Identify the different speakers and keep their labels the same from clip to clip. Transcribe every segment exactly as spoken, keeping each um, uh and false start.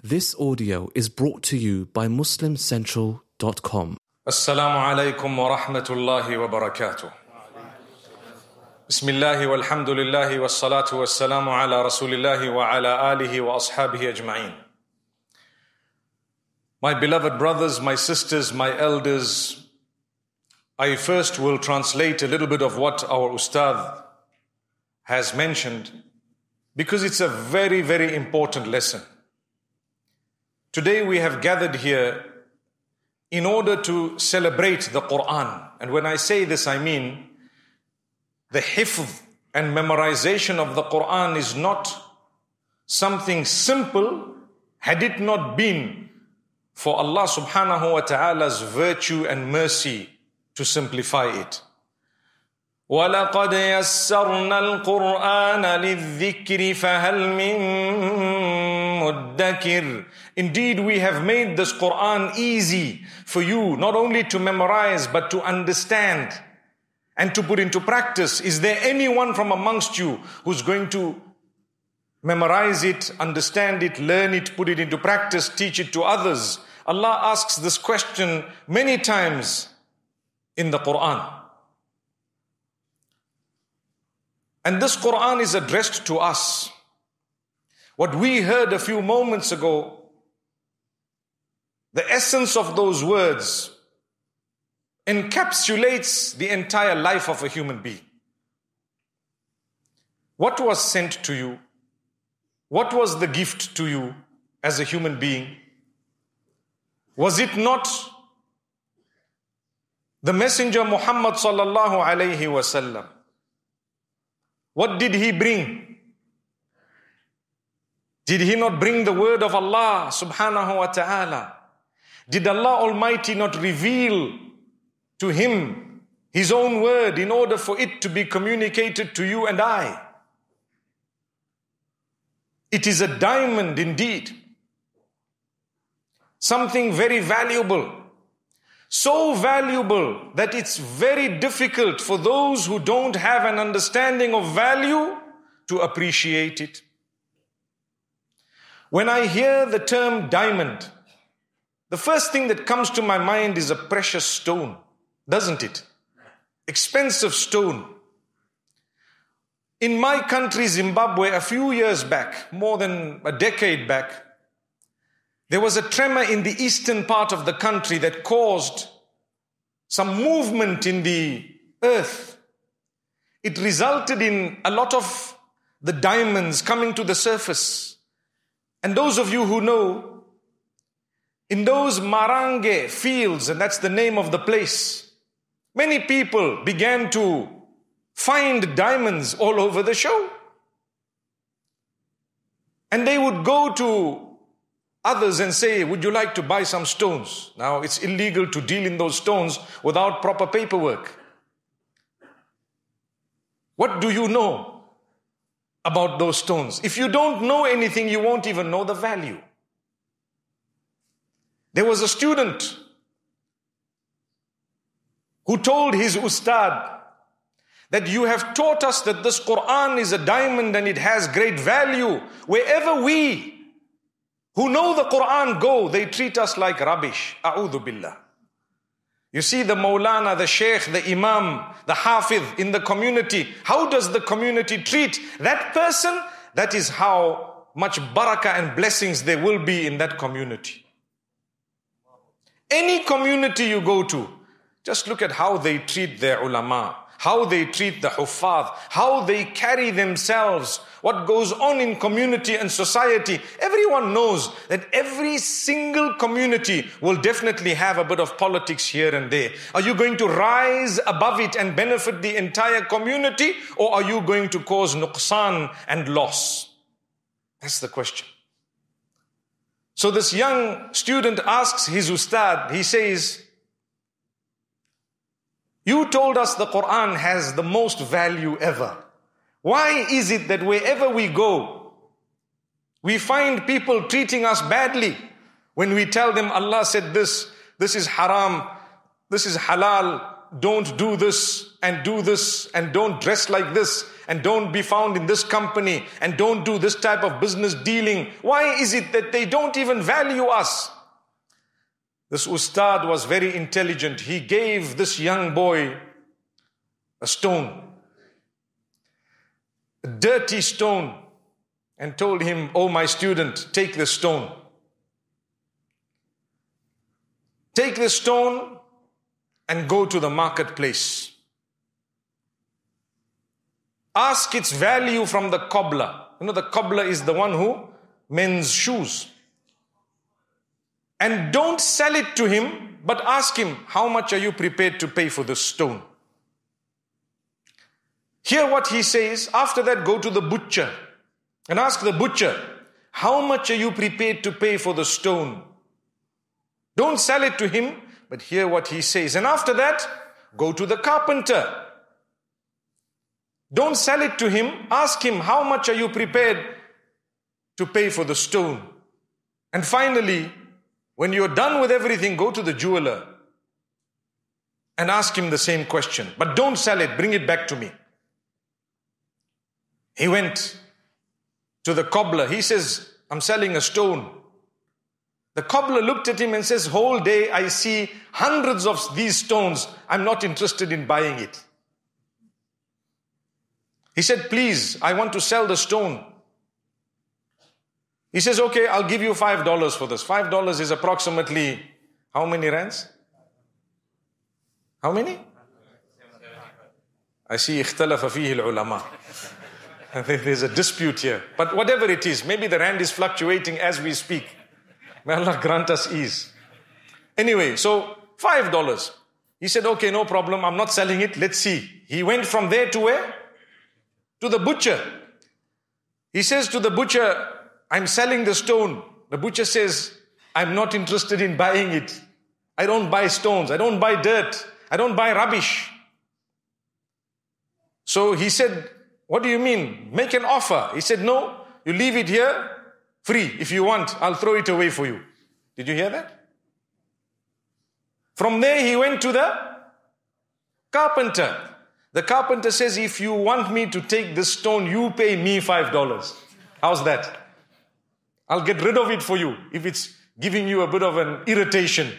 Speaker 1: This audio is brought to you by muslim central dot com.
Speaker 2: Assalamu alaikum wa rahmatullahi wa barakatuh. Bismillahi walhamdulillahi wa salatu wa salamu ala rasulillahi wa ala alihi wa ashabihi ajma'in. My beloved brothers, my sisters, my elders, I first will translate a little bit of what our Ustad has mentioned because it's a very, very important lesson. Today we have gathered here in order to celebrate the Quran. And when I say this, I mean the hifz and memorization of the Quran is not something simple had it not been for Allah subhanahu wa ta'ala's virtue and mercy to simplify it. وَلَقَدْ يَسَّرْنَا الْقُرْآنَ لِلذِّكْرِ فَهَلْ مِن مُدَّكِرٍ. Indeed, we have made this Quran easy for you, not only to memorize, but to understand and to put into practice. Is there anyone from amongst you who's going to memorize it, understand it, learn it, put it into practice, teach it to others? Allah asks this question many times in the Quran. And this Quran is addressed to us. What we heard a few moments ago, the essence of those words encapsulates the entire life of a human being. What was sent to you? What was the gift to you as a human being? Was it not the Messenger Muhammad sallallahu alayhi wasallam? What did he bring? Did he not bring the word of Allah subhanahu wa ta'ala? Did Allah Almighty not reveal to him his own word in order for it to be communicated to you and I? It is a diamond indeed. Something very valuable. So valuable that it's very difficult for those who don't have an understanding of value to appreciate it. When I hear the term diamond, the first thing that comes to my mind is a precious stone, doesn't it? Expensive stone. In my country, Zimbabwe, a few years back, more than a decade back, there was a tremor in the eastern part of the country that caused some movement in the earth. It resulted in a lot of the diamonds coming to the surface. And those of you who know, in those Marange fields, and that's the name of the place, many people began to find diamonds all over the show. And they would go to others and say, would you like to buy some stones? Now, it's illegal to deal in those stones without proper paperwork. What do you know about those stones? If you don't know anything, you won't even know the value. There was a student who told his ustad that you have taught us that this Quran is a diamond and it has great value. Wherever we who know the Quran go, they treat us like rubbish. A'udhu billah. You see the Maulana, the Sheikh, the Imam, the Hafiz in the community. How does the community treat that person? That is how much barakah and blessings there will be in that community. Any community you go to, just look at how they treat their ulama, how they treat the huffaz, how they carry themselves, what goes on in community and society. Everyone knows that every single community will definitely have a bit of politics here and there. Are you going to rise above it and benefit the entire community, or are you going to cause nuqsan and loss? That's the question. So this young student asks his ustad, he says, you told us the Quran has the most value ever. Why is it that wherever we go, we find people treating us badly when we tell them Allah said this, this is haram, this is halal, don't do this and do this and don't dress like this and don't be found in this company and don't do this type of business dealing. Why is it that they don't even value us? This ustad was very intelligent. He gave this young boy a stone, a dirty stone, and told him, "Oh, my student, take this stone. Take this stone and go to the marketplace. Ask its value from the cobbler." You know, the cobbler is the one who mends shoes. "And don't sell it to him, but ask him, how much are you prepared to pay for this stone?" Hear what he says. After that, go to the butcher and ask the butcher, "How much are you prepared to pay for the stone?" Don't sell it to him, but hear what he says. And after that, go to the carpenter. Don't sell it to him. Ask him, "How much are you prepared to pay for the stone?" And finally, when you're done with everything, go to the jeweler and ask him the same question. But don't sell it. Bring it back to me. He went to the cobbler. He says, "I'm selling a stone." The cobbler looked at him and says, "Whole day I see hundreds of these stones. I'm not interested in buying it." He said, "Please, I want to sell the stone." He says, "Okay, I'll give you five dollars for this." Five dollars is approximately how many rands? How many? I see اختلف فيه العلماء. There's a dispute here. But whatever it is, maybe the rand is fluctuating as we speak. May Allah grant us ease. Anyway, so five dollars. He said, "Okay, no problem. I'm not selling it. Let's see." He went from there to where? To the butcher. He says to the butcher, "I'm selling the stone." The butcher says, "I'm not interested in buying it. I don't buy stones. I don't buy dirt. I don't buy rubbish." So he said, "What do you mean? Make an offer." He said, "No, you leave it here free. If you want, I'll throw it away for you." Did you hear that? From there, he went to the carpenter. The carpenter says, "If you want me to take this stone, you pay me five dollars. How's that? I'll get rid of it for you if it's giving you a bit of an irritation."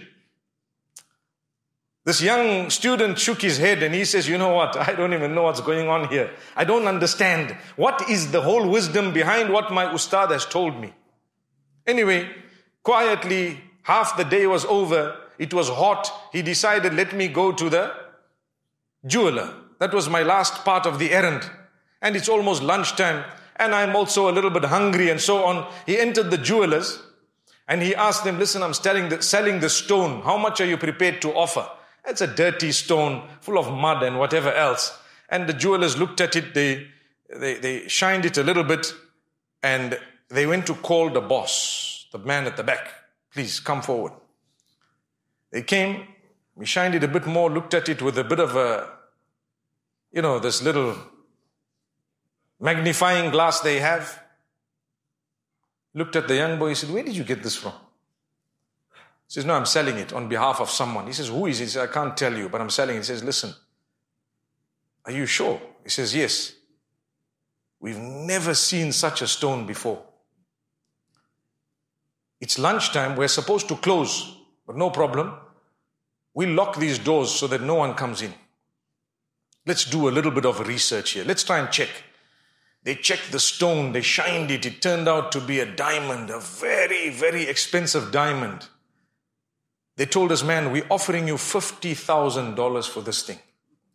Speaker 2: This young student shook his head and he says, "You know what? I don't even know what's going on here. I don't understand. What is the whole wisdom behind what my ustad has told me?" Anyway, quietly, half the day was over. It was hot. He decided, "Let me go to the jeweler." That was my last part of the errand. And it's almost lunchtime. And I'm also a little bit hungry and so on. He entered the jewelers and he asked them, "Listen, I'm selling the, selling the stone. How much are you prepared to offer?" It's a dirty stone full of mud and whatever else. And the jewelers looked at it. They, they, they shined it a little bit and they went to call the boss, the man at the back. "Please come forward." They came. We shined it a bit more, looked at it with a bit of a, you know, this little magnifying glass they have. Looked at the young boy. He said, "Where did you get this from?" He says, "No, I'm selling it on behalf of someone." He says, "Who is it?" He says, "I can't tell you, but I'm selling it." He says, "Listen, are you sure?" He says, "Yes. We've never seen such a stone before. It's lunchtime. We're supposed to close, but no problem. We lock these doors so that no one comes in. Let's do a little bit of research here. Let's try and check." They checked the stone. They shined it. It turned out to be a diamond, a very, very expensive diamond. They told us, "Man, we're offering you fifty thousand dollars for this thing."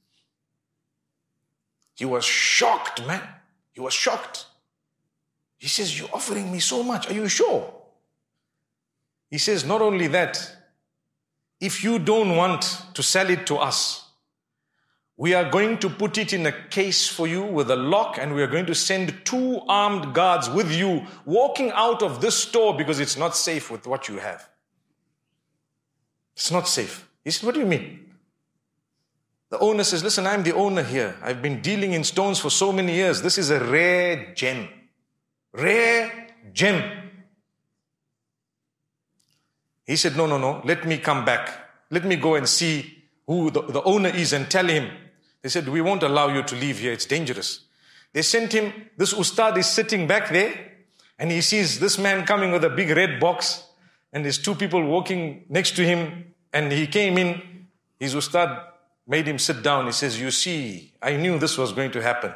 Speaker 2: He was shocked, man. He was shocked. He says, "You're offering me so much. Are you sure?" He says, "Not only that, if you don't want to sell it to us, we are going to put it in a case for you with a lock and we are going to send two armed guards with you walking out of this store because it's not safe with what you have. It's not safe." He said, "What do you mean?" The owner says, "Listen, I'm the owner here. I've been dealing in stones for so many years. This is a rare gem. Rare gem." He said, "No, no, no. Let me come back. Let me go and see who the, the owner is and tell him. They said, we won't allow you to leave here. It's dangerous. They sent him. This ustad is sitting back there and he sees this man coming with a big red box and there's two people walking next to him, and he came in. His ustad made him sit down. He says, you see, I knew this was going to happen.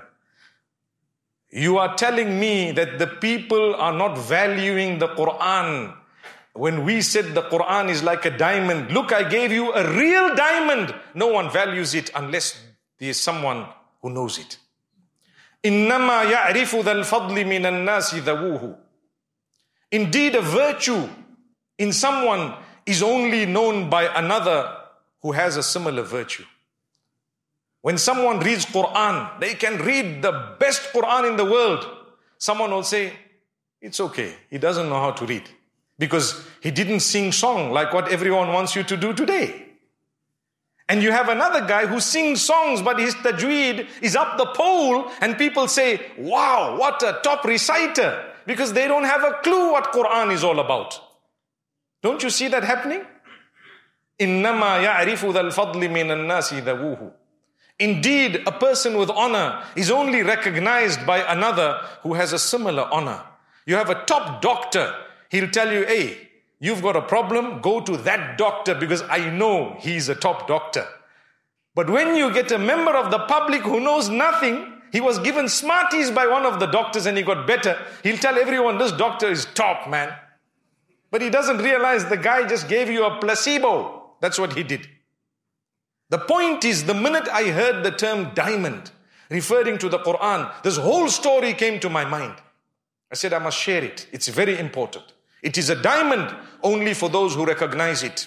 Speaker 2: You are telling me that the people are not valuing the Quran. When we said the Quran is like a diamond, look, I gave you a real diamond. No one values it unless there is someone who knows it. إِنَّمَا يَعْرِفُ ذَا الْفَضْلِ مِنَ النَّاسِ ذَوُوهُ. Indeed, a virtue in someone is only known by another who has a similar virtue. When someone reads Quran, they can read the best Quran in the world. Someone will say, it's okay, he doesn't know how to read. Because he didn't sing song like what everyone wants you to do today. And you have another guy who sings songs, but his tajweed is up the pole, and people say, wow, what a top reciter. Because they don't have a clue what Quran is all about. Don't you see that happening? إِنَّمَا يَعْرِفُ ذَا الْفَضْلِ مِنَ النَّاسِ ذَوُوهُ. Indeed, a person with honor is only recognized by another who has a similar honor. You have a top doctor. He'll tell you, hey, you've got a problem, go to that doctor because I know he's a top doctor. But when you get a member of the public who knows nothing, he was given Smarties by one of the doctors and he got better, he'll tell everyone, this doctor is top, man. But he doesn't realize the guy just gave you a placebo. That's what he did. The point is, the minute I heard the term diamond, referring to the Quran, this whole story came to my mind. I said, I must share it. It's very important. It is a diamond only for those who recognize it.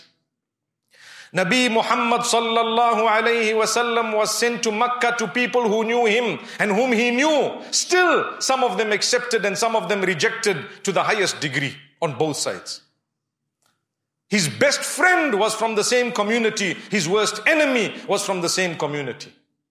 Speaker 2: Nabi Muhammad sallallahu alayhi wasallam was sent to Makkah to people who knew him and whom he knew. Still, some of them accepted and some of them rejected to the highest degree on both sides. His best friend was from the same community. His worst enemy was from the same community.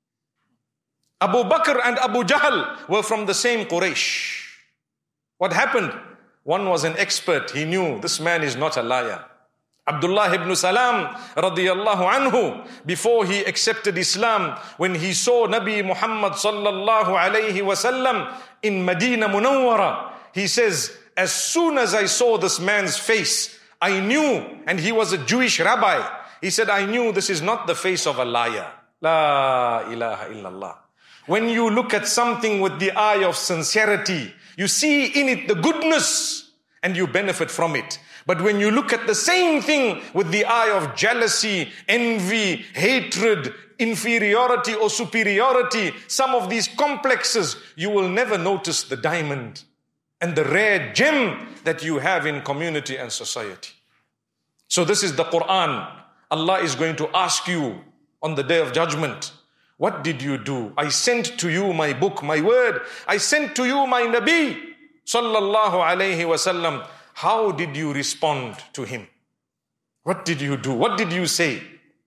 Speaker 2: Abu Bakr and Abu Jahl were from the same Quraysh. What happened? One was an expert. He knew this man is not a liar. Abdullah ibn Salam radiyallahu anhu, before he accepted Islam, when he saw Nabi Muhammad sallallahu alayhi wasallam in Medina Munawwara, he says, as soon as I saw this man's face, I knew, and he was a Jewish rabbi, he said, I knew this is not the face of a liar. La ilaha illallah. When you look at something with the eye of sincerity, you see in it the goodness and you benefit from it. But when you look at the same thing with the eye of jealousy, envy, hatred, inferiority or superiority, some of these complexes, you will never notice the diamond and the rare gem that you have in community and society. So this is the Quran. Allah is going to ask you on the day of judgment, what did you do? I sent to you my book, my word. I sent to you my Nabi, sallallahu alayhi wasallam. How did you respond to him? What did you do? What did you say?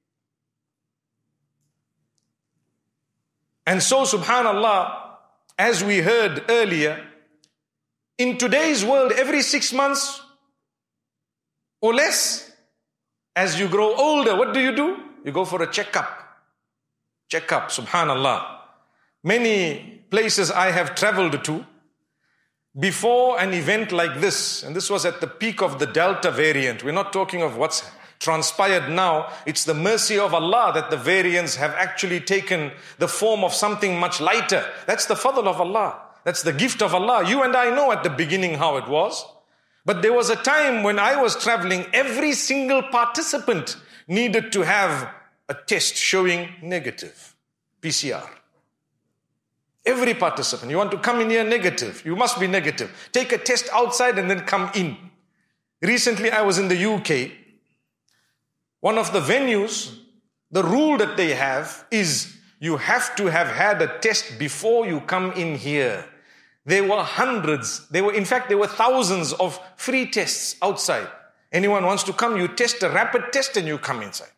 Speaker 2: And so, subhanallah, as we heard earlier, in today's world, every six months or less, as you grow older, what do you do? You go for a checkup. Checkup, subhanallah. Many places I have traveled to, before an event like this, and this was at the peak of the Delta variant, we're not talking of what's transpired now, it's the mercy of Allah that the variants have actually taken the form of something much lighter. That's the fadl of Allah. That's the gift of Allah. You and I know at the beginning how it was. But there was a time when I was traveling, every single participant needed to have a test showing negative, P C R. Every participant, you want to come in here negative, you must be negative. Take a test outside and then come in. Recently I was in the U K. One of the venues, the rule that they have is you have to have had a test before you come in here. There were hundreds, there were, in fact, there were thousands of free tests outside. Anyone wants to come, you test a rapid test and you come inside.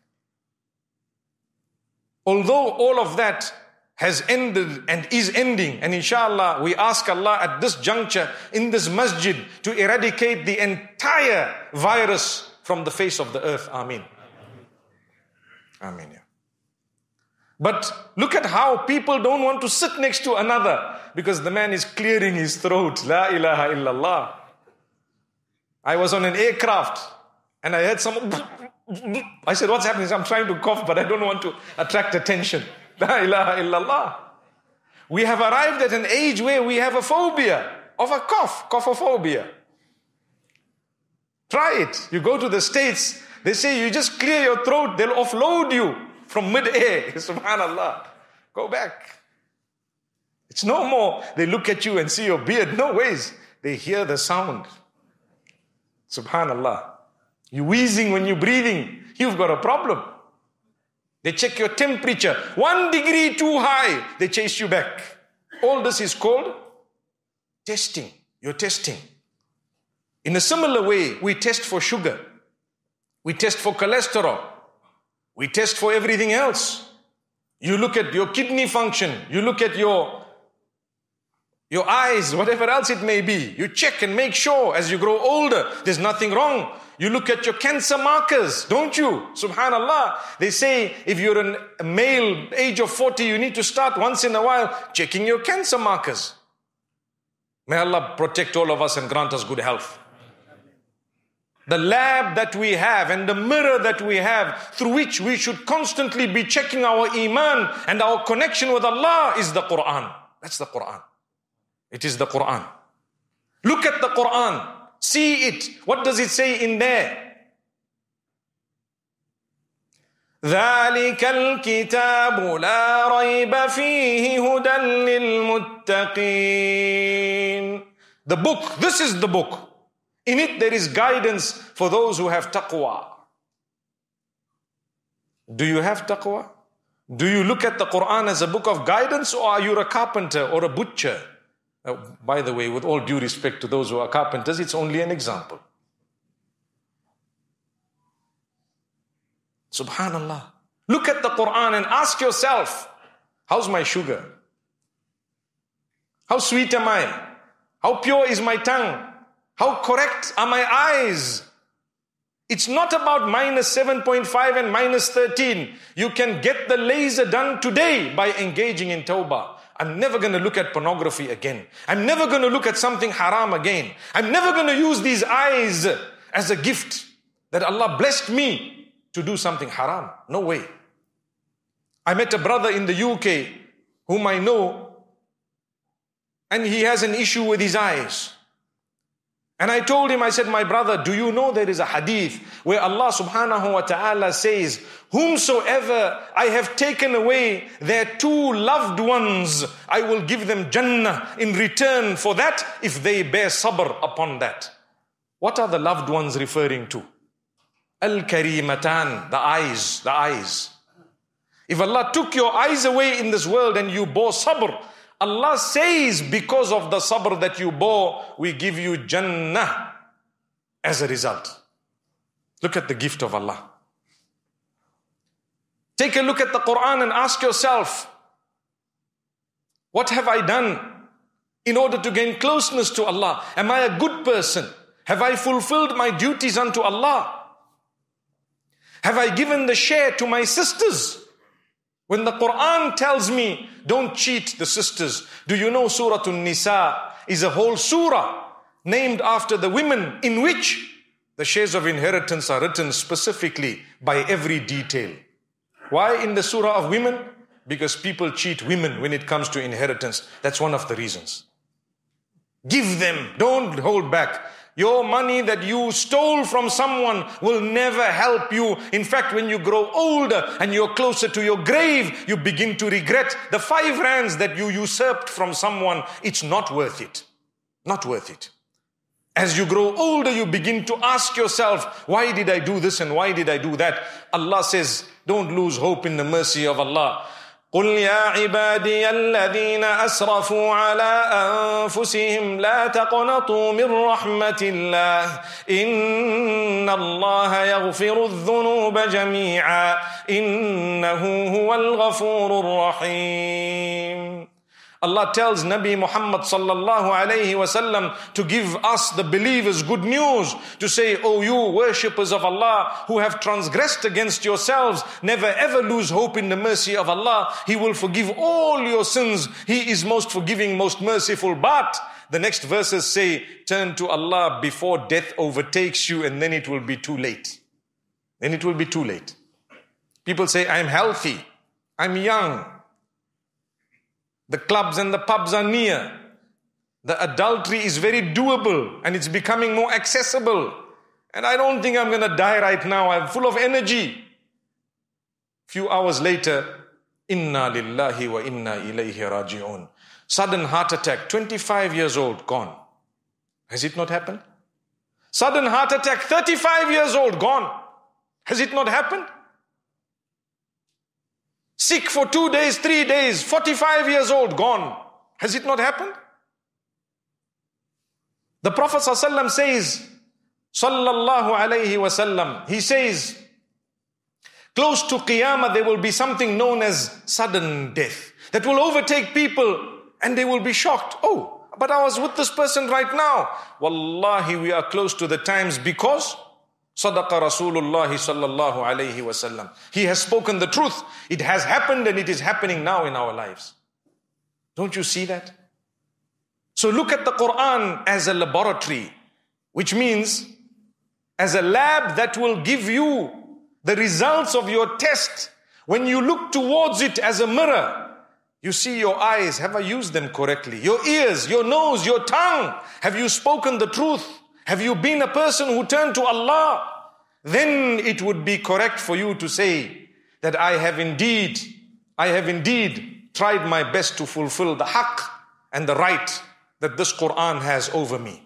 Speaker 2: Although all of that has ended and is ending, and inshallah we ask Allah at this juncture in this masjid to eradicate the entire virus from the face of the earth. Ameen. Ameen. But look at how people don't want to sit next to another because the man is clearing his throat. La ilaha illallah. I was on an aircraft and I heard some... I said, what's happening? I'm trying to cough, but I don't want to attract attention. La ilaha illallah. We have arrived at an age where we have a phobia of a cough, coughophobia. Try it. You go to the States, they say you just clear your throat, they'll offload you from mid-air. Subhanallah. Go back. It's no more they look at you and see your beard. No ways. They hear the sound. Subhanallah. You're wheezing when you're breathing. You've got a problem. They check your temperature. One degree too high, they chase you back. All this is called testing. You're testing. In a similar way, we test for sugar. We test for cholesterol. We test for everything else. You look at your kidney function. You look at your, your eyes, whatever else it may be. You check and make sure as you grow older, there's nothing wrong. You look at your cancer markers, don't you? Subhanallah. They say if you're an, a male, age of forty, you need to start once in a while checking your cancer markers. May Allah protect all of us and grant us good health. The lab that we have and the mirror that we have through which we should constantly be checking our iman and our connection with Allah is the Quran. That's the Quran. It is the Quran. Look at the Quran. See it. What does it say in there? ذَلِكَ الْكِتَابُ لَا رَيْبَ فِيهِ هُدًى لِلْمُتَّقِينَ. The book, this is the book. In it there is guidance for those who have taqwa. Do you have taqwa? Do you look at the Quran as a book of guidance, or are you a carpenter or a butcher? Uh, by the way, with all due respect to those who are carpenters, it's only an example. Subhanallah. Look at the Quran and ask yourself, how's my sugar? How sweet am I? How pure is my tongue? How correct are my eyes? It's not about minus seven point five and minus thirteen. You can get the laser done today by engaging in tawbah. I'm never going to look at pornography again. I'm never going to look at something haram again. I'm never going to use these eyes as a gift that Allah blessed me to do something haram. No way. I met a brother in the U K whom I know, and he has an issue with his eyes. And I told him, I said, my brother, do you know there is a hadith where Allah subhanahu wa ta'ala says, whomsoever I have taken away their two loved ones, I will give them Jannah in return for that if they bear sabr upon that. What are the loved ones referring to? Al-Karimatan, the eyes, the eyes. If Allah took your eyes away in this world and you bore sabr, Allah says, because of the sabr that you bore, we give you Jannah as a result. Look at the gift of Allah. Take a look at the Quran and ask yourself, what have I done in order to gain closeness to Allah? Am I a good person? Have I fulfilled my duties unto Allah? Have I given the share to my sisters? When the Quran tells me, don't cheat the sisters. Do you know Surah An-Nisa is a whole surah named after the women in which the shares of inheritance are written specifically by every detail. Why in the surah of women? Because people cheat women when it comes to inheritance. That's one of the reasons. Give them, don't hold back. Your money that you stole from someone will never help you. In fact, when you grow older and you're closer to your grave, you begin to regret the five rands that you usurped from someone. It's not worth it. Not worth it. As you grow older, you begin to ask yourself, why did I do this and why did I do that? Allah says, don't lose hope in the mercy of Allah. قل يا عبادي الذين أسرفوا على أنفسهم لا تقنطوا من رحمة الله إن الله يغفر الذنوب جميعا إنه هو الغفور الرحيم. Allah tells Nabi Muhammad sallallahu alayhi wasallam to give us the believers good news, to say, oh you worshippers of Allah who have transgressed against yourselves, never ever lose hope in the mercy of Allah. He will forgive all your sins. He is most forgiving, most merciful. But the next verses say, turn to Allah before death overtakes you, and then it will be too late. Then it will be too late. People say, I'm healthy, I'm young. The clubs and the pubs are near. The adultery is very doable and it's becoming more accessible. And I don't think I'm going to die right now. I'm full of energy. Few hours later, inna lillahi wa inna ilayhi raji'un. Sudden heart attack, twenty-five years old, gone. Has it not happened? Sudden heart attack, thirty-five years old, gone. Has it not happened? Sick for two days, three days, forty-five years old, gone. Has it not happened? The Prophet ﷺ says, sallallahu alayhi wasallam, he says, close to Qiyamah there will be something known as sudden death that will overtake people and they will be shocked. Oh, but I was with this person right now. Wallahi, we are close to the times because Sadaqa Rasulullah sallallahu alayhi wasallam. He has spoken the truth. It has happened and it is happening now in our lives. Don't you see that? So look at the Quran as a laboratory, which means as a lab that will give you the results of your test. When you look towards it as a mirror, you see your eyes, have I used them correctly? Your ears, your nose, your tongue, have you spoken the truth? Have you been a person who turned to Allah? Then it would be correct for you to say that I have indeed, I have indeed tried my best to fulfill the haqq and the right that this Quran has over me.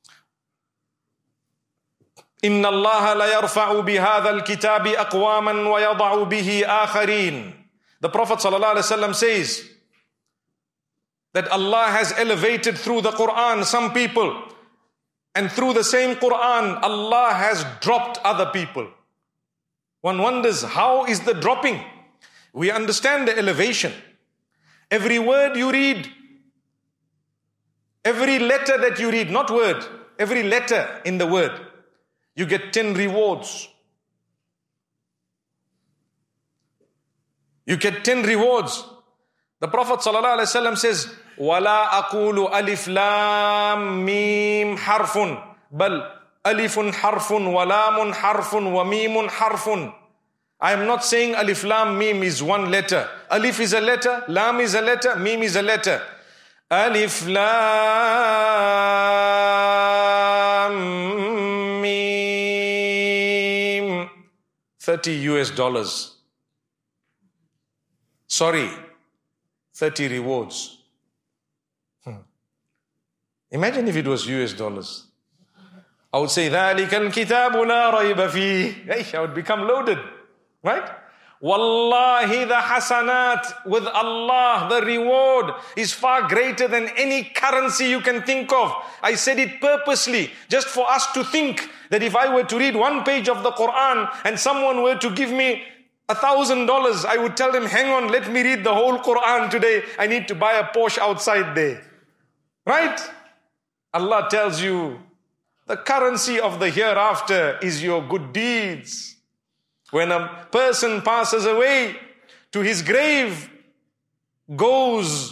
Speaker 2: إِنَّ اللَّهَ لَيَرْفَعُ بِهَذَا الْكِتَابِ أَقْوَامًا وَيَضَعُ بِهِ آخَرِينَ. The Prophet ﷺ says that Allah has elevated through the Quran some people, and through the same Quran, Allah has dropped other people. One wonders, how is the dropping? We understand the elevation. Every word you read, every letter that you read, not word, every letter in the word, you get ten rewards. You get ten rewards. The Prophet ﷺ says, وَلَا أَقُولُ أَلِفْ لَامْ مِيمْ حَرْفٌ بَلْ أَلِفٌ حَرْفٌ وَلَامٌ حَرْفٌ وَمِيمٌ حَرْفٌ. I am not saying Alif Lam Mim is one letter. Alif is a letter, Lam is a letter, Mim is a letter. Alif Lam Mim. thirty U S dollars. Sorry, thirty rewards. Hmm. Imagine if it was U S dollars. I would say, ذَلِكَ الْكِتَابُ لَا رَيْبَ فِيهِ. Hey, I would become loaded. Right? Wallahi, the hasanat with Allah, the reward is far greater than any currency you can think of. I said it purposely, just for us to think that if I were to read one page of the Quran and someone were to give me a thousand dollars, I would tell them, hang on, let me read the whole Quran today. I need to buy a Porsche outside there. Right? Allah tells you, the currency of the hereafter is your good deeds. When a person passes away, to his grave goes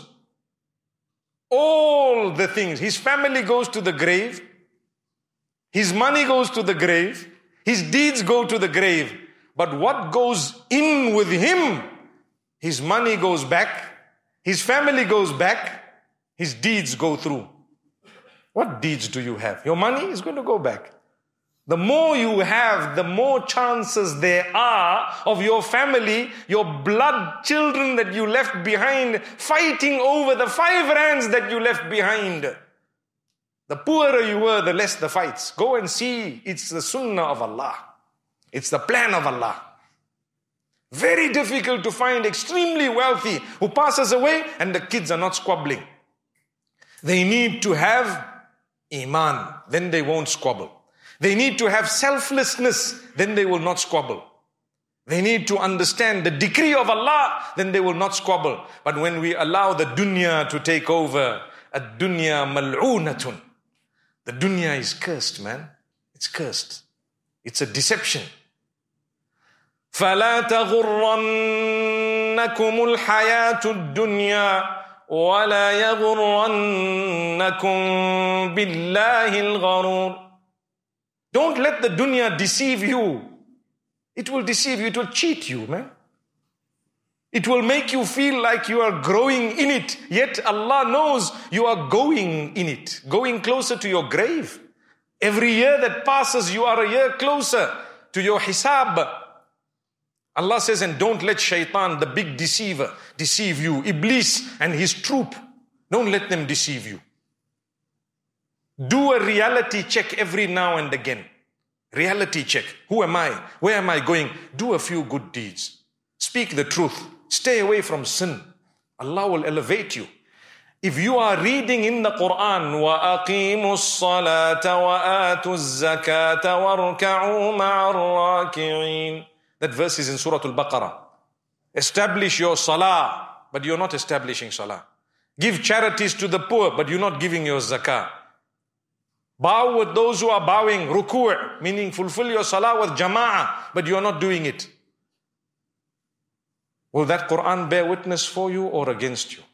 Speaker 2: all the things. His family goes to the grave. His money goes to the grave. His deeds go to the grave. But what goes in with him, his money goes back, his family goes back, his deeds go through. What deeds do you have? Your money is going to go back. The more you have, the more chances there are of your family, your blood children that you left behind, fighting over the five rands that you left behind. The poorer you were, the less the fights. Go and see. It's the sunnah of Allah. It's the plan of Allah. Very difficult to find extremely wealthy who passes away and the kids are not squabbling. They need to have iman, then they won't squabble. They need to have selflessness, then they will not squabble. They need to understand the decree of Allah, then they will not squabble. But when we allow the dunya to take over, ad-dunya mal'oonatun. The dunya is cursed, man. It's cursed. It's a deception. فَلَا تَغُرَّنَّكُمُ الْحَيَاةُ الدُّنْيَا وَلَا يَغُرَّنَّكُمْ بِاللَّهِ الْغَرُورِ. Don't let the dunya deceive you. It will deceive you. It will cheat you, man. It will make you feel like you are growing in it. Yet Allah knows you are going in it. Going closer to your grave. Every year that passes, you are a year closer to your hisab. Allah says, and don't let shaitan, the big deceiver, deceive you. Iblis and his troop. Don't let them deceive you. Do a reality check every now and again. Reality check. Who am I? Where am I going? Do a few good deeds. Speak the truth. Stay away from sin. Allah will elevate you. If you are reading in the Quran, وَأَقِيمُوا الصَّلَاةَ وَآتُوا الزَّكَاةَ وَارْكَعُوا مَعَ الرَّاكِعِينَ. That verse is in Surah Al-Baqarah. Establish your salah, but you're not establishing salah. Give charities to the poor, but you're not giving your zakah. Bow with those who are bowing, ruku', meaning fulfill your salah with jama'ah, but you're not doing it. Will that Quran bear witness for you or against you?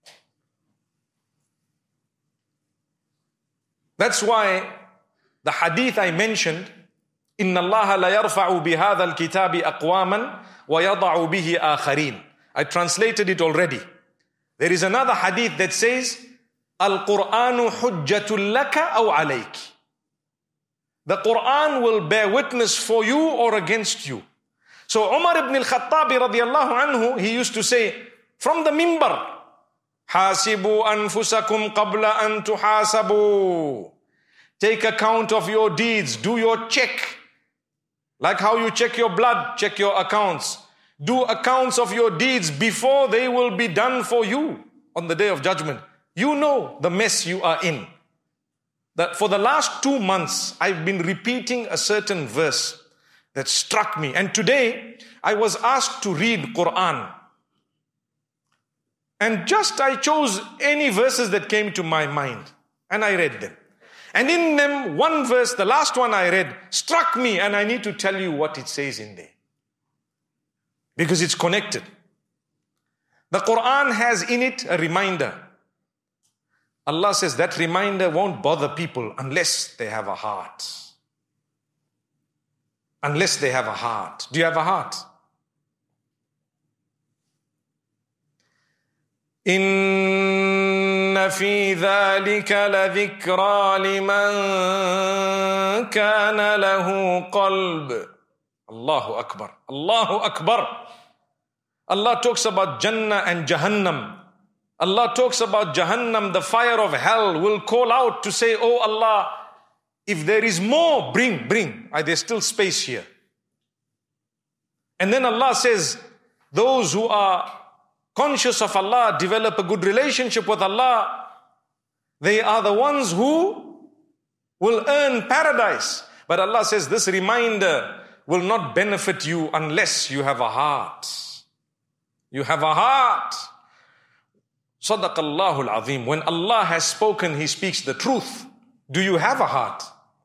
Speaker 2: That's why the hadith I mentioned, إِنَّ اللَّهَ لَيَرْفَعُ بِهَذَا الْكِتَابِ أَقْوَامًا وَيَضَعُ بِهِ آخَرِينَ. I translated it already. There is another hadith that says, Al-Qur'anu hujjatul laka aw alayk. The Quran will bear witness for you or against you. So Umar ibn al-Khattab radiyallahu anhu, he used to say from the mimbar, Hasibu anfusakum qabla an tuhasabu. Take account of your deeds. Do your check. Like how you check your blood, check your accounts. Do accounts of your deeds before they will be done for you on the day of judgment. You know the mess you are in. That for the last two months, I've been repeating a certain verse that struck me. And today, I was asked to read Quran. And just I chose any verses that came to my mind. And I read them. And in them, one verse, the last one I read, struck me. And I need to tell you what it says in there. Because it's connected. The Quran has in it a reminder. Allah says that reminder won't bother people unless they have a heart. Unless they have a heart. Do you have a heart? Inna fi dhalika la dhikra liman kana lahu qalb. Allahu Akbar. Allahu Akbar. Allah talks about Jannah and Jahannam. Allah talks about Jahannam, the fire of hell will call out to say, oh Allah, if there is more, bring, bring. There's still space here. And then Allah says, those who are conscious of Allah, develop a good relationship with Allah, they are the ones who will earn paradise. But Allah says this reminder will not benefit you unless you have a heart. You have a heart. Sadaqallahu al-Azim. When Allah has spoken, He speaks the truth. Do you have a heart?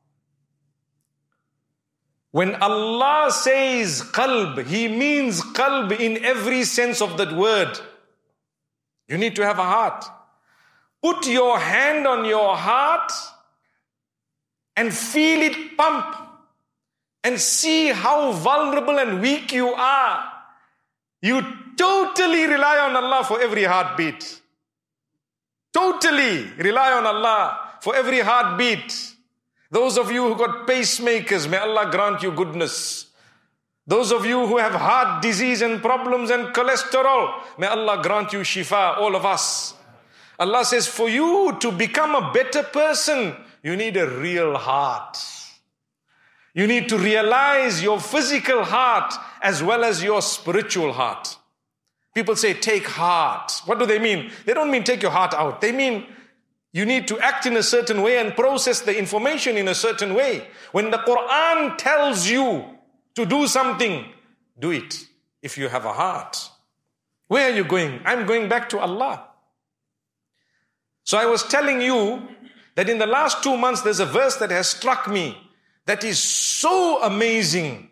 Speaker 2: When Allah says qalb, He means qalb in every sense of that word. You need to have a heart. Put your hand on your heart and feel it pump and see how vulnerable and weak you are. You totally rely on Allah for every heartbeat. Totally rely on Allah for every heartbeat. Those of you who got pacemakers, may Allah grant you goodness. Those of you who have heart disease and problems and cholesterol, may Allah grant you shifa, all of us. Allah says for you to become a better person, you need a real heart. You need to realize your physical heart as well as your spiritual heart. People say, take heart. What do they mean? They don't mean take your heart out. They mean you need to act in a certain way and process the information in a certain way. When the Quran tells you to do something, do it if you have a heart. Where are you going? I'm going back to Allah. So I was telling you that in the last two months there's a verse that has struck me that is so amazing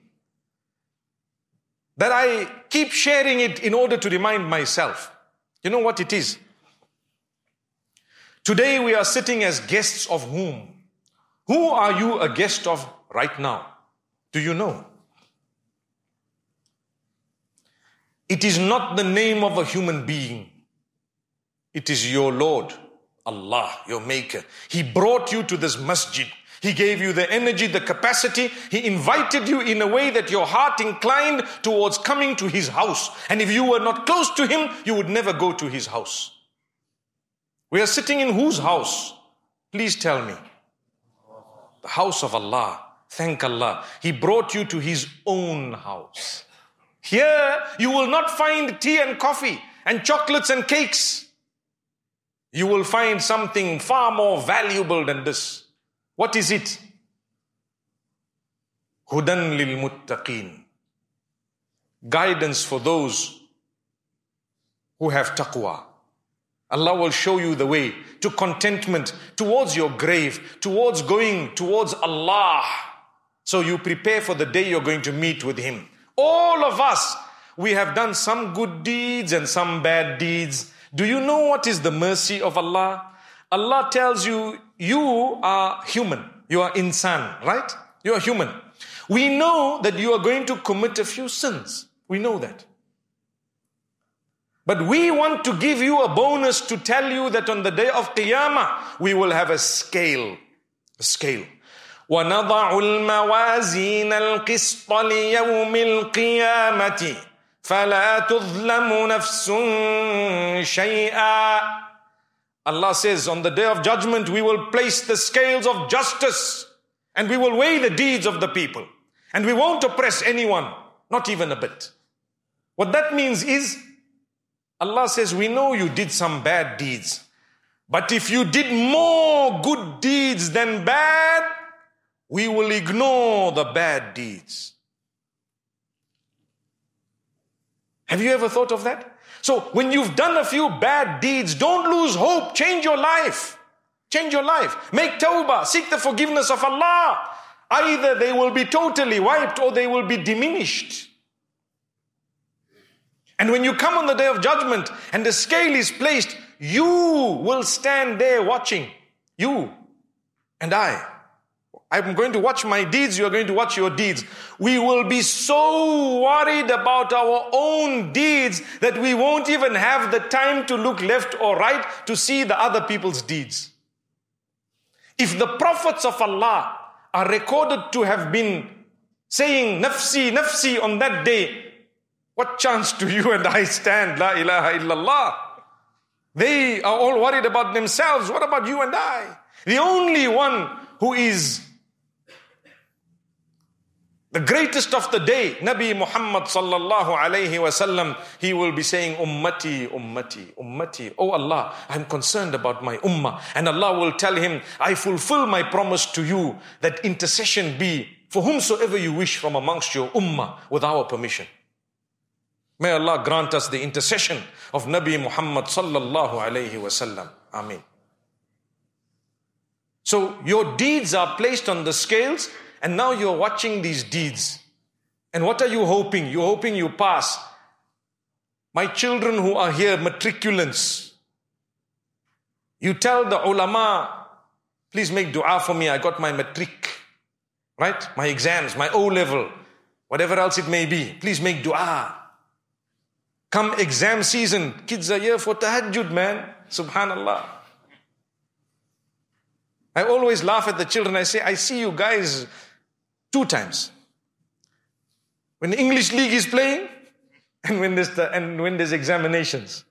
Speaker 2: that I keep sharing it in order to remind myself. You know what it is? Today we are sitting as guests of whom? Who are you a guest of right now? Do you know? It is not the name of a human being. It is your Lord, Allah, your Maker. He brought you to this masjid. He gave you the energy, the capacity. He invited you in a way that your heart inclined towards coming to His house. And if you were not close to Him, you would never go to His house. We are sitting in whose house? Please tell me. The house of Allah. Thank Allah. He brought you to His own house. Here, you will not find tea and coffee and chocolates and cakes. You will find something far more valuable than this. What is it? Hudan lil muttaqeen. Guidance for those who have taqwa. Allah will show you the way to contentment, towards your grave, towards going towards Allah. So you prepare for the day you're going to meet with Him. All of us, we have done some good deeds and some bad deeds. Do you know what is the mercy of Allah? Allah tells you, you are human. You are insan, right? You are human. We know that you are going to commit a few sins. We know that. But we want to give you a bonus to tell you that on the day of Qiyamah, we will have a scale. A scale. وَنَضَعُ الْمَوَازِينَ الْقِسْطَ لِيَوْمِ الْقِيَامَةِ فَلَا تُظْلَمُ نَفْسٌ شَيْئًا. Allah says, on the day of judgment, we will place the scales of justice and we will weigh the deeds of the people. And we won't oppress anyone, not even a bit. What that means is, Allah says, we know you did some bad deeds. But if you did more good deeds than bad, we will ignore the bad deeds. Have you ever thought of that? So when you've done a few bad deeds, don't lose hope. Change your life. Change your life. Make tawbah. Seek the forgiveness of Allah. Either they will be totally wiped or they will be diminished. And when you come on the day of judgment and the scale is placed, you will stand there watching. You and I. I'm going to watch my deeds, you are going to watch your deeds. We will be so worried about our own deeds that we won't even have the time to look left or right to see the other people's deeds. If the prophets of Allah are recorded to have been saying nafsi, nafsi on that day, what chance do you and I stand? La ilaha illallah. They are all worried about themselves. What about you and I? The only one who is the greatest of the day, Nabi Muhammad sallallahu alayhi wasallam, he will be saying, Ummati, Ummati, Ummati. Oh Allah, I'm concerned about my ummah. And Allah will tell him, I fulfill my promise to you that intercession be for whomsoever you wish from amongst your ummah with our permission. May Allah grant us the intercession of Nabi Muhammad sallallahu alayhi wasallam. Ameen. So your deeds are placed on the scales. And now you're watching these deeds. And what are you hoping? You're hoping you pass. My children who are here, matriculants, you tell the ulama, please make dua for me. I got my matric, right? My exams, my O level, whatever else it may be. Please make dua. Come exam season, kids are here for tahajjud, man. Subhanallah. I always laugh at the children. I say, I see you guys two times. When the English League is playing and when there's, the, and when there's examinations.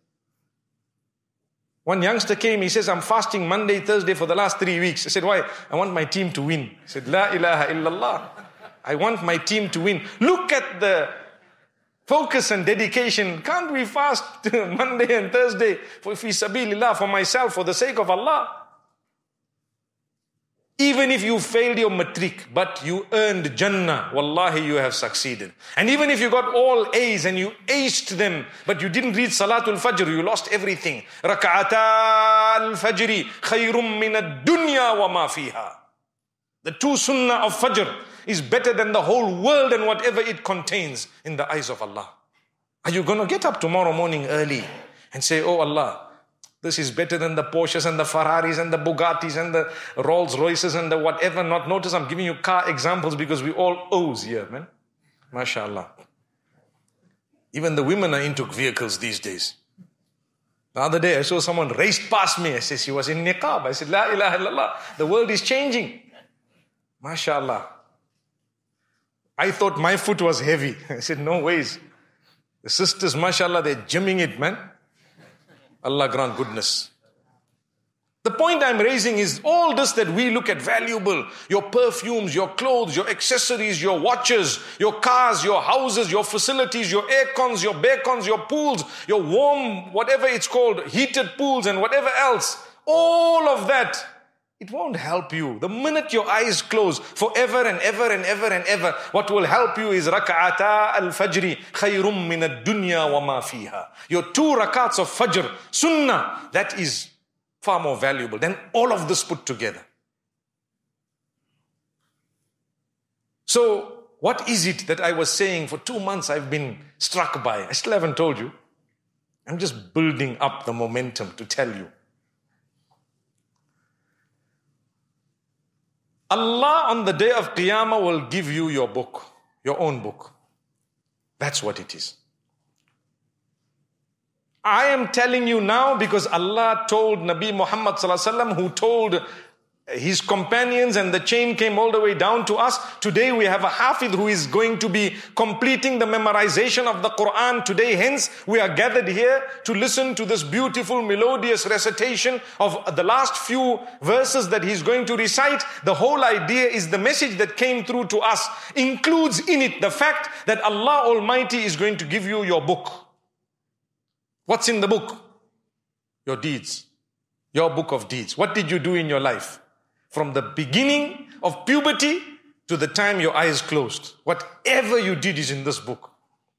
Speaker 2: One youngster came, he says, I'm fasting Monday, Thursday for the last three weeks. I said, why? I want my team to win. He said, La ilaha illallah. I want my team to win. Look at the focus and dedication. Can't we fast Monday and Thursday for fi sabilillah, for myself, for the sake of Allah? Even if you failed your matric, but you earned Jannah, wallahi, you have succeeded. And even if you got all A's and you aced them, but you didn't read Salatul Fajr, you lost everything. Raka'ata al-Fajri khayrum min ad-dunya wa ma fiha. The two sunnah of Fajr is better than the whole world and whatever it contains in the eyes of Allah. Are you going to get up tomorrow morning early and say, oh Allah, this is better than the Porsches and the Ferraris and the Bugattis and the Rolls Royces and the whatever not? Notice I'm giving you car examples because we all O's here, man. MashaAllah. Even the women are into vehicles these days. The other day I saw someone raced past me. I said, she was in niqab. I said, La ilaha illallah. The world is changing. MashaAllah. I thought my foot was heavy. I said, no ways. The sisters, mashallah, they're gymming it, man. Allah grant goodness. The point I'm raising is all this that we look at valuable, your perfumes, your clothes, your accessories, your watches, your cars, your houses, your facilities, your air cons, your bear cons, your pools, your warm, whatever it's called, heated pools and whatever else. All of that, it won't help you. The minute your eyes close, forever and ever and ever and ever, what will help you is raka'ata al-fajri khayrum min ad-dunya wa ma fiha. Your two rakats of fajr, sunnah, that is far more valuable than all of this put together. So, what is it that I was saying for two months I've been struck by? I still haven't told you. I'm just building up the momentum to tell you. Allah on the day of Qiyamah will give you your book, your own book. That's what it is. I am telling you now because Allah told Nabi Muhammad sallallahu alaihi wasallam, who told his companions, and the chain came all the way down to us. Today we have a Hafidh who is going to be completing the memorization of the Quran today. Hence we are gathered here to listen to this beautiful melodious recitation of the last few verses that he's going to recite. The whole idea is the message that came through to us includes in it the fact that Allah Almighty is going to give you your book. What's in the book? Your deeds. Your book of deeds. What did you do in your life? From the beginning of puberty to the time your eyes closed. Whatever you did is in this book.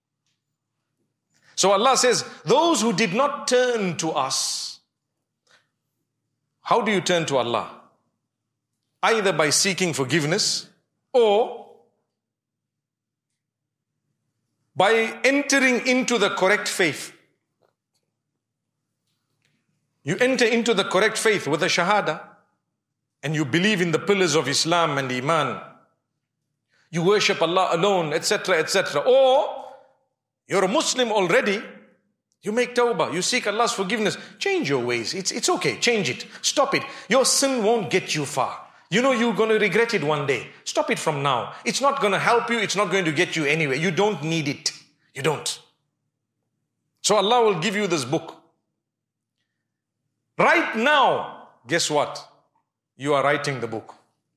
Speaker 2: So Allah says, those who did not turn to us. How do you turn to Allah? Either by seeking forgiveness or by entering into the correct faith. You enter into the correct faith with a shahada. And you believe in the pillars of Islam and Iman. You worship Allah alone, et cetera, et cetera. Or you're a Muslim already. You make tawbah. You seek Allah's forgiveness. Change your ways. It's, it's okay. Change it. Stop it. Your sin won't get you far. You know you're going to regret it one day. Stop it from now. It's not going to help you. It's not going to get you anywhere. You don't need it. You don't. So Allah will give you this book. Right now, guess what? You are writing the book.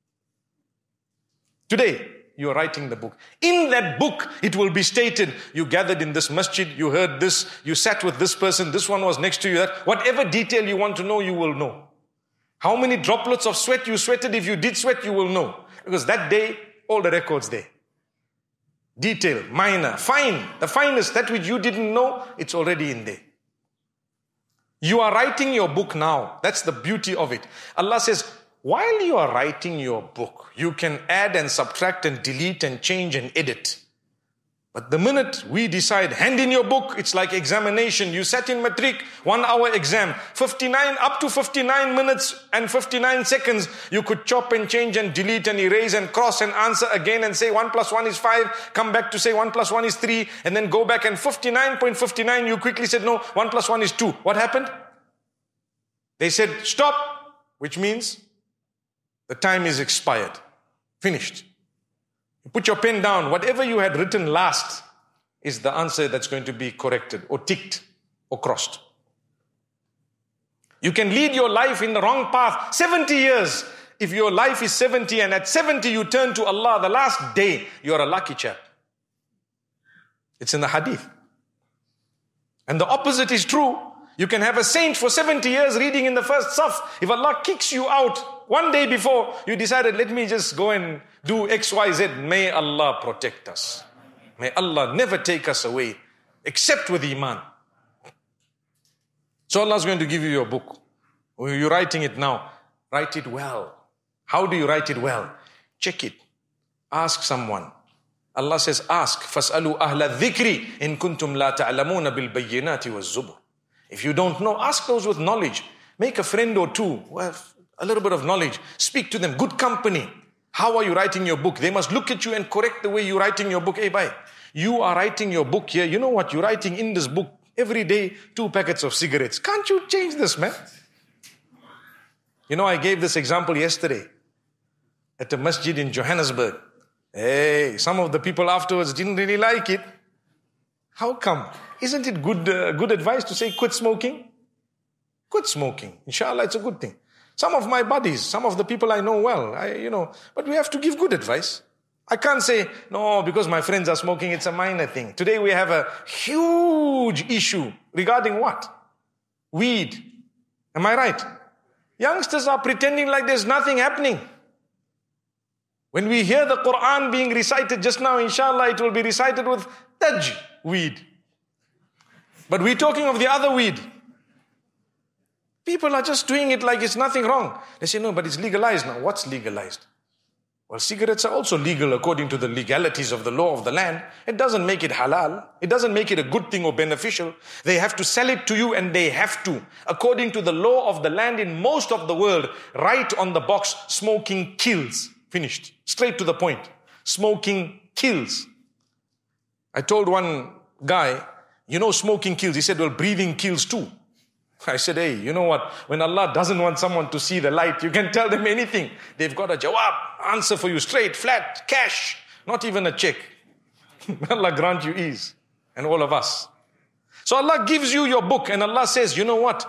Speaker 2: Today, you are writing the book. In that book, it will be stated, you gathered in this masjid, you heard this, you sat with this person, this one was next to you, that whatever detail you want to know, you will know. How many droplets of sweat you sweated, if you did sweat, you will know. Because that day, all the records there. Detail, minor, fine, the finest, that which you didn't know, it's already in there. You are writing your book now. That's the beauty of it. Allah says, while you are writing your book, you can add and subtract and delete and change and edit. But the minute we decide, hand in your book, it's like examination. You sat in matric, one hour exam, fifty-nine, up to fifty-nine minutes and fifty-nine seconds, you could chop and change and delete and erase and cross and answer again and say one plus one is five, come back to say one plus one is three, and then go back and fifty-nine point five nine, you quickly said no, one plus one is two. What happened? They said stop, which means the time is expired. Finished. You put your pen down. Whatever you had written last is the answer that's going to be corrected or ticked or crossed. You can lead your life in the wrong path. seventy years. If your life is seventy and at seventy you turn to Allah the last day, you're a lucky chap. It's in the hadith. And the opposite is true. You can have a saint for seventy years reading in the first saf. If Allah kicks you out, one day before, you decided, let me just go and do X, Y, Z. May Allah protect us. May Allah never take us away, except with Iman. So Allah is going to give you your book. You're writing it now. Write it well. How do you write it well? Check it. Ask someone. Allah says, ask. فَاسْأَلُوا أَهْلَ الذِّكْرِ إِن كُنْتُمْ لَا تَعْلَمُونَ بِالْبَيِّنَاتِ وَالزُّبُرِ. If you don't know, ask those with knowledge. Make a friend or two who have a little bit of knowledge. Speak to them. Good company. How are you writing your book? They must look at you and correct the way you're writing your book. Hey, bye. You are writing your book here. You know what? You're writing in this book every day two packets of cigarettes. Can't you change this, man? You know, I gave this example yesterday at the masjid in Johannesburg. Hey, some of the people afterwards didn't really like it. How come? Isn't it good, uh, good advice to say quit smoking? Quit smoking. Inshallah, it's a good thing. Some of my buddies, some of the people I know well, I, you know, but we have to give good advice. I can't say, no, because my friends are smoking, it's a minor thing. Today we have a huge issue regarding what? Weed. Am I right? Youngsters are pretending like there's nothing happening. When we hear the Quran being recited just now, inshallah, it will be recited with taj, weed. But we're talking of the other weed. People are just doing it like it's nothing wrong. They say, no, but it's legalized now. What's legalized? Well, cigarettes are also legal according to the legalities of the law of the land. It doesn't make it halal. It doesn't make it a good thing or beneficial. They have to sell it to you, and they have to. According to the law of the land in most of the world, right on the box, smoking kills. Finished. Straight to the point. Smoking kills. I told one guy, you know smoking kills. He said, well, breathing kills too. I said, hey, you know what? When Allah doesn't want someone to see the light, you can tell them anything. They've got a jawab, answer for you, straight, flat, cash, not even a check. Allah grant you ease, and all of us. So Allah gives you your book, and Allah says, you know what?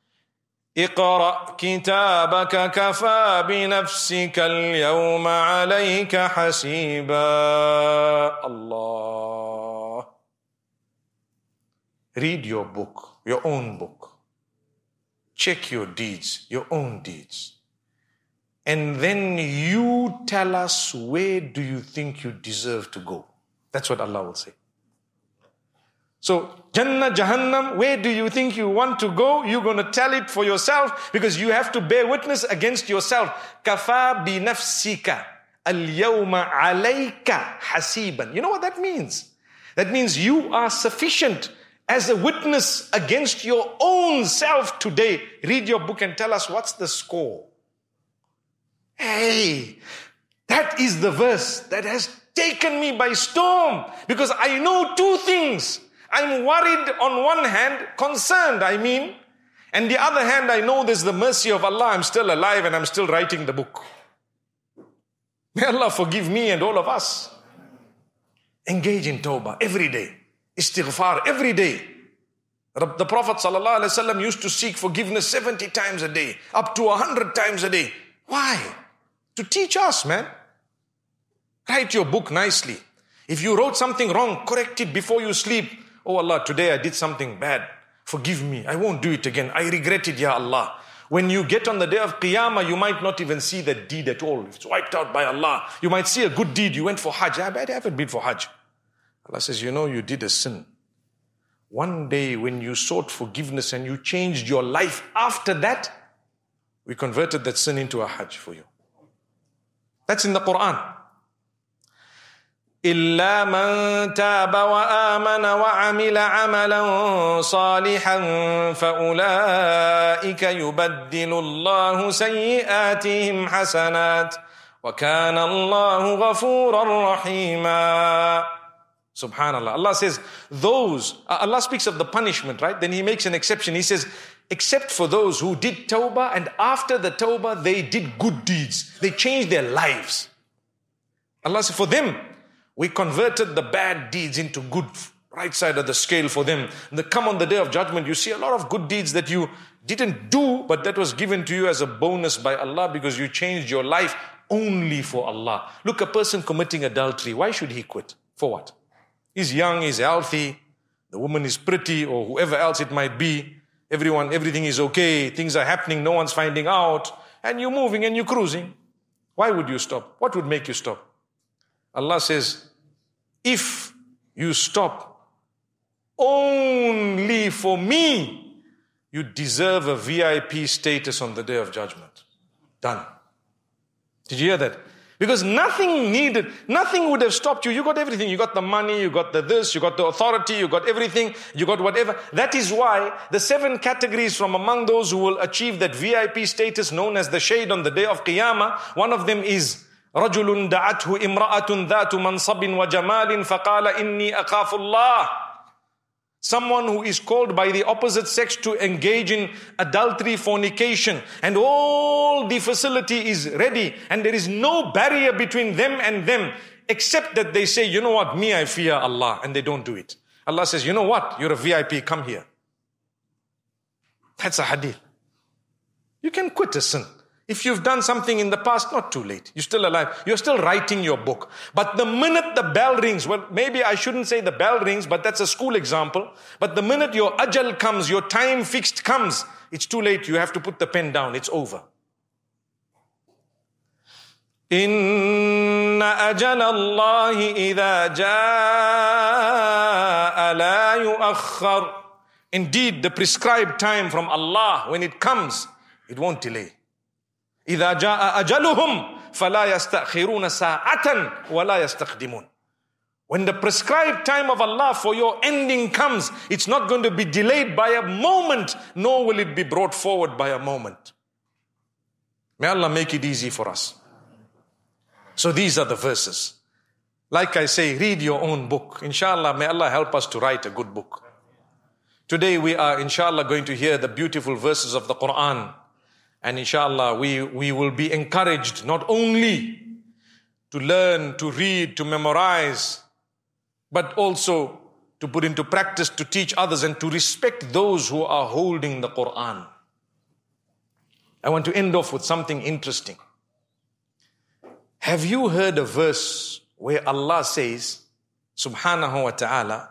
Speaker 2: اقرأ كتابك كفى بنفسك اليوم عليك حسيبا. Allah. Read your book, your own book. Check your deeds, your own deeds. And then you tell us, where do you think you deserve to go? That's what Allah will say. So, Jannah, Jahannam, where do you think you want to go? You're going to tell it for yourself, because you have to bear witness against yourself. Kafa bi nafsika al-yawma alayka hasiban. You know what that means? That means you are sufficient as a witness against your own self today. Read your book and tell us what's the score. Hey, that is the verse that has taken me by storm, because I know two things. I'm worried on one hand, concerned I mean, and the other hand I know there's the mercy of Allah. I'm still alive and I'm still writing the book. May Allah forgive me and all of us. Engage in tawbah every day. Istighfar every day. The Prophet ﷺ used to seek forgiveness seventy times a day, up to one hundred times a day. Why? To teach us, man. Write your book nicely. If you wrote something wrong, correct it before you sleep. Oh Allah, today I did something bad. Forgive me. I won't do it again. I regret it, Ya Allah. When you get on the day of Qiyamah, you might not even see that deed at all. It's wiped out by Allah. You might see a good deed. You went for Hajj. I haven't been for Hajj. Allah says, you know, you did a sin. One day when you sought forgiveness and you changed your life after that, we converted that sin into a Hajj for you. That's in the Quran. إِلَّا مَنْ تَابَ وَآمَنَ وَعَمِلَ عَمَلًا صَالِحًا فَأُولَٰئِكَ يُبَدِّلُ اللَّهُ سَيِّئَاتِهِمْ حَسَنَاتٍ وَكَانَ اللَّهُ غَفُورًا رَحِيمًا. Subhanallah. Allah says, those, Allah speaks of the punishment, right? Then He makes an exception. He says, except for those who did tawbah, and after the tawbah, they did good deeds. They changed their lives. Allah says, for them, we converted the bad deeds into good, right side of the scale for them. And they come on the day of judgment, you see a lot of good deeds that you didn't do, but that was given to you as a bonus by Allah because you changed your life only for Allah. Look, a person committing adultery, why should he quit? For what? He's young, he's healthy, the woman is pretty, or whoever else it might be. Everyone, everything is okay, things are happening, no one's finding out. and you're moving and you're cruising. Why would you stop? What would make you stop? Allah says, if you stop only for me, you deserve a V I P status on the Day of Judgment. Done. Did you hear that? Because nothing needed, nothing would have stopped you. You got everything. You got the money, you got the this, you got the authority, you got everything, you got whatever. That is why the seven categories from among those who will achieve that V I P status known as the shade on the Day of Qiyamah, one of them is رَجُلٌ دَعَتْهُ إِمْرَأَةٌ ذَاتُ مَنْصَبٍ وَجَمَالٍ فَقَالَ إِنِّي أَخَافُ اللَّهِ. Someone who is called by the opposite sex to engage in adultery, fornication, and all the facility is ready, and there is no barrier between them and them, except that they say, you know what, me, I fear Allah, and they don't do it. Allah says, you know what, you're a V I P, come here. That's a hadith. You can quit a sin. If you've done something in the past, not too late. You're still alive. You're still writing your book. But the minute the bell rings, well, maybe I shouldn't say the bell rings, but that's a school example. But the minute your ajal comes, your time fixed comes, it's too late. You have to put the pen down. It's over. Inna ajal Allahi idha jaa la yuakhkhar. Indeed, the prescribed time from Allah, when it comes, it won't delay. إِذَا جَاءَ أَجَلُهُمْ فَلَا يَسْتَأْخِرُونَ سَاعَةً وَلَا يَسْتَقْدِمُونَ. When the prescribed time of Allah for your ending comes, it's not going to be delayed by a moment, nor will it be brought forward by a moment. May Allah make it easy for us. So these are the verses. Like I say, read your own book. Inshallah, may Allah help us to write a good book. Today we are, inshallah, going to hear the beautiful verses of the Quran. And inshallah, we, we will be encouraged not only to learn, to read, to memorize, but also to put into practice, to teach others, and to respect those who are holding the Quran. I want to end off with something interesting. Have you heard a verse where Allah says, subhanahu wa ta'ala,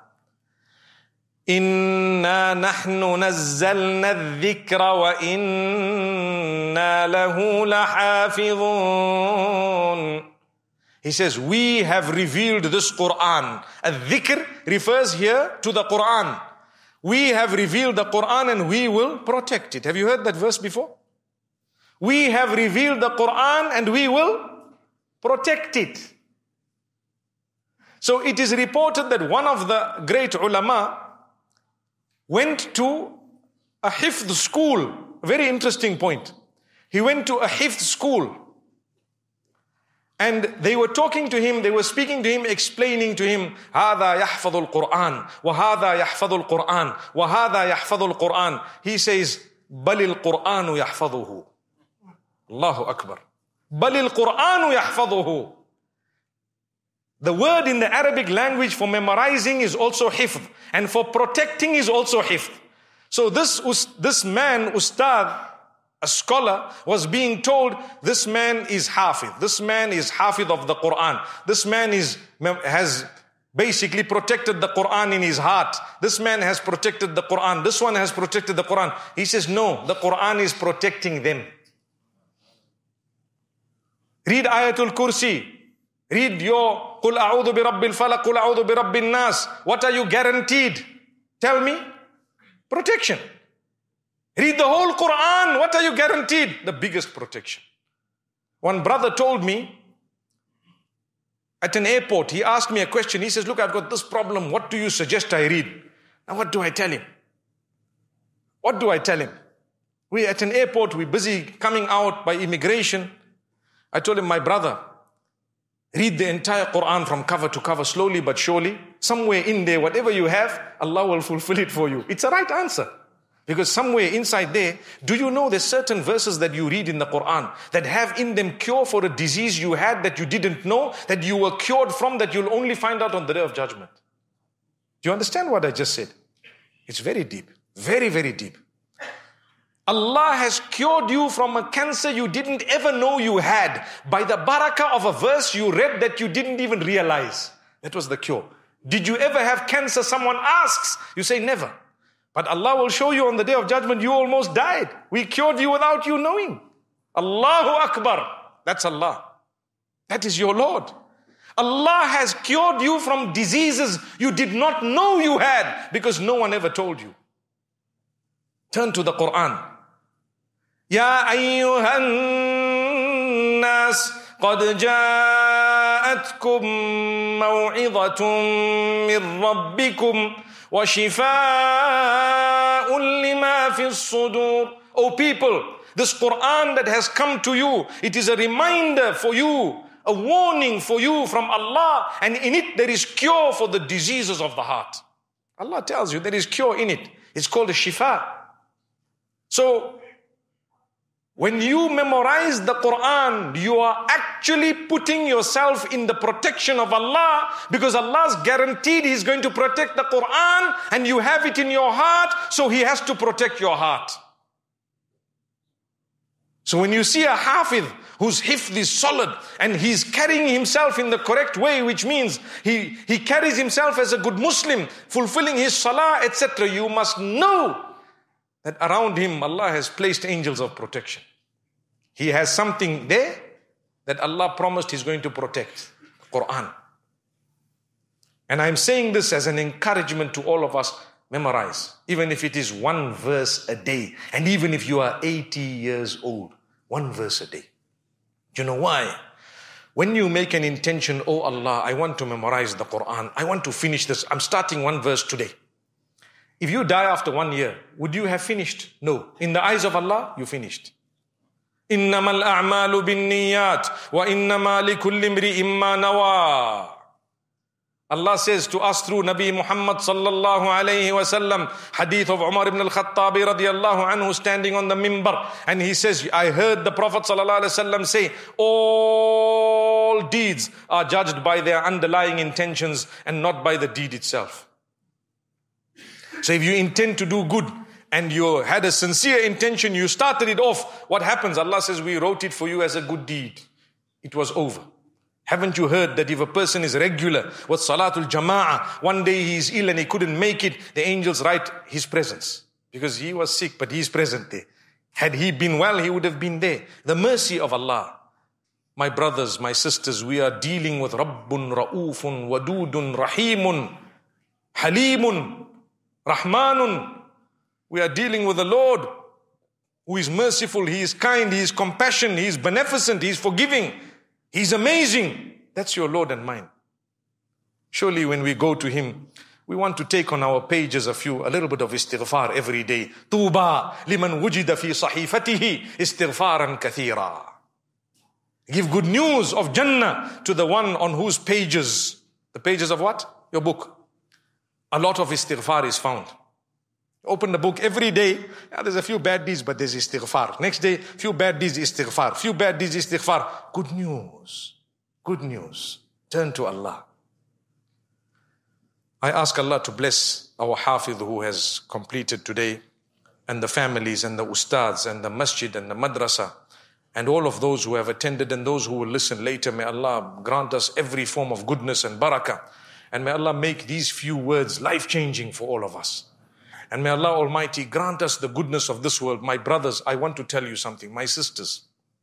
Speaker 2: Inna nahnu nazzalna al-dhikra wa inna lahu lahafidhun. He says, we have revealed this Quran. Al-dhikr refers here to the Quran. We have revealed the Quran and we will protect it. Have you heard that verse before? We have revealed the Quran and we will protect it. So it is reported that one of the great ulama went to a hifdh school. A very interesting point. He went to a hifdh school. And they were talking to him, they were speaking to him, explaining to him, هَذَا يَحْفَظُ الْقُرْآنِ وَهَذَا يَحْفَظُ الْقُرْآنِ وَهَذَا يَحْفَظُ الْقُرْآنِ. He says, بَلِ الْقُرْآنُ يَحْفَظُهُ. Allahu Akbar. بَلِ الْقُرْآنُ يَحْفَظُهُ. The word in the Arabic language for memorizing is also hifdh, and for protecting is also hifdh. So this, this man, ustad, a scholar, was being told, this man is hafidh, this man is hafidh of the Quran, this man is, has basically protected the Quran in his heart, this man has protected the Quran, this one has protected the Quran. He says, no, the Quran is protecting them. Read Ayatul Kursi. Read your قُلْ أَعُوذُ بِرَبِّ الْفَلَقِ قُلْ أَعُوذُ بِرَبِّ النَّاسِ. What are you guaranteed? Tell me. Protection. Read the whole Quran. What are you guaranteed? The biggest protection. One brother told me at an airport, he asked me a question. He says, look, I've got this problem. What do you suggest I read? Now what do I tell him? What do I tell him? We at an airport, we're busy coming out by immigration. I told him, my brother, read the entire Quran from cover to cover, slowly but surely. Somewhere in there, whatever you have, Allah will fulfill it for you. It's a right answer. Because somewhere inside there, do you know there's certain verses that you read in the Quran that have in them cure for a disease you had that you didn't know, that you were cured from, that you'll only find out on the Day of Judgment. Do you understand what I just said? It's very deep. Very, very deep. Allah has cured you from a cancer you didn't ever know you had by the barakah of a verse you read that you didn't even realize. That was the cure. Did you ever have cancer? Someone asks. You say never. But Allah will show you on the Day of Judgment, you almost died. We cured you without you knowing. Allahu Akbar. That's Allah. That is your Lord. Allah has cured you from diseases you did not know you had because no one ever told you. Turn to the Quran. Ya ayyuhan nas qad ja'atkum maw'izatun min rabbikum wa shifaa'un lima fi as-sudur. O people, this Quran that has come to you, it is a reminder for you, a warning for you from Allah, and in it there is cure for the diseases of the heart. Allah tells you there is cure in it. It's called a shifa. So, when you memorize the Quran, you are actually putting yourself in the protection of Allah, because Allah's guaranteed He's going to protect the Quran, and you have it in your heart, so He has to protect your heart. So when you see a hafiz whose hifz is solid and he's carrying himself in the correct way, which means he, he carries himself as a good Muslim, fulfilling his salah, et cetera, you must know that around him Allah has placed angels of protection. He has something there that Allah promised He's going to protect, the Quran. And I'm saying this as an encouragement to all of us. Memorize, even if it is one verse a day, and even if you are eighty years old, one verse a day. You know why? When you make an intention, oh Allah, I want to memorize the Quran, I want to finish this, I'm starting one verse today. If you die after one year, would you have finished? No. In the eyes of Allah, you finished. إِنَّمَا الْأَعْمَالُ بِالنِّيَّاتِ وَإِنَّمَا لِكُلِّ امْرِئٍ مَّا نَوَىٰ. Allah says to us through Nabi Muhammad sallallahu alayhi wa sallam, hadith of Umar ibn al-Khattabi radiyallahu anhu standing on the mimbar, and he says, I heard the Prophet sallallahu alayhi wa sallam say, all deeds are judged by their underlying intentions and not by the deed itself. So if you intend to do good and you had a sincere intention, you started it off, what happens? Allah says, we wrote it for you as a good deed. It was over. Haven't you heard that if a person is regular with Salatul Jama'ah, one day he is ill and he couldn't make it, the angels write his presence. Because he was sick, but he is present there. Had he been well, he would have been there. The mercy of Allah. My brothers, my sisters, we are dealing with Rabbun Ra'ufun Wadudun Rahimun Halimun Rahmanun. We are dealing with the Lord who is merciful, He is kind, He is compassionate, He is beneficent, He is forgiving. He's amazing. That's your Lord and mine. Surely when we go to Him, we want to take on our pages a few, a little bit of istighfar every day. Tuba liman wujida fi sahifatihi istighfaran kathira. Give good news of Jannah to the one on whose pages, the pages of what? Your book. A lot of istighfar is found. Open the book every day. Yeah, there's a few bad deeds, but there's istighfar. Next day, few bad deeds, istighfar. Few bad deeds, istighfar. Good news. Good news. Turn to Allah. I ask Allah to bless our Hafidh who has completed today, and the families and the ustads and the masjid and the madrasa, and all of those who have attended and those who will listen later. May Allah grant us every form of goodness and barakah. And may Allah make these few words life-changing for all of us. And may Allah Almighty grant us the goodness of this world. My brothers, I want to tell you something. My sisters,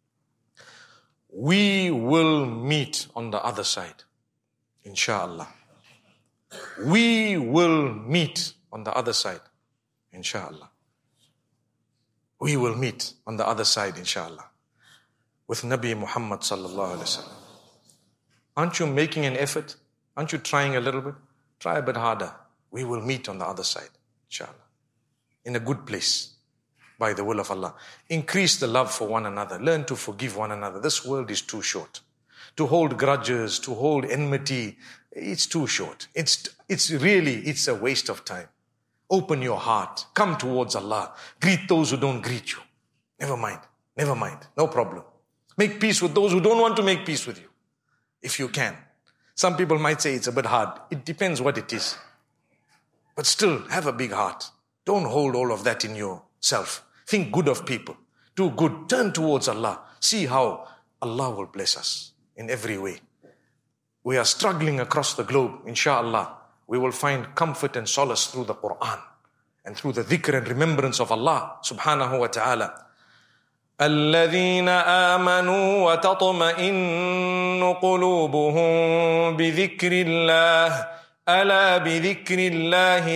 Speaker 2: we will meet on the other side. Insha'Allah. We will meet on the other side. Insha'Allah. We will meet on the other side, Insha'Allah. With Nabi Muhammad sallallahu alayhi wa sallam. Aren't you making an effort? Aren't you trying a little bit? Try a bit harder. We will meet on the other side. Inshallah. In a good place. By the will of Allah. Increase the love for one another. Learn to forgive one another. This world is too short. To hold grudges, to hold enmity, it's too short. It's, it's really, it's a waste of time. Open your heart. Come towards Allah. Greet those who don't greet you. Never mind. Never mind. No problem. Make peace with those who don't want to make peace with you. If you can. Some people might say it's a bit hard. It depends what it is. But still, have a big heart. Don't hold all of that in yourself. Think good of people. Do good. Turn towards Allah. See how Allah will bless us in every way. We are struggling across the globe. Insha'Allah, we will find comfort and solace through the Quran and through the dhikr and remembrance of Allah subhanahu wa ta'ala. الذين آمنوا وتطمئن قلوبهم بذكر الله ألا بذكر الله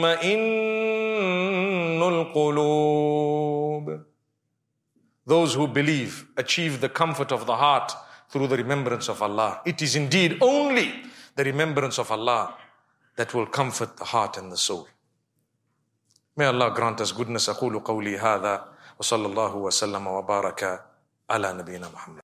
Speaker 2: تطمئن القلوب. Those who believe achieve the comfort of the heart through the remembrance of Allah. It is indeed only the remembrance of Allah that will comfort the heart and the soul. May Allah grant us goodness. أقول قولي هذا وصلى الله وسلم وبارك على نبينا محمد.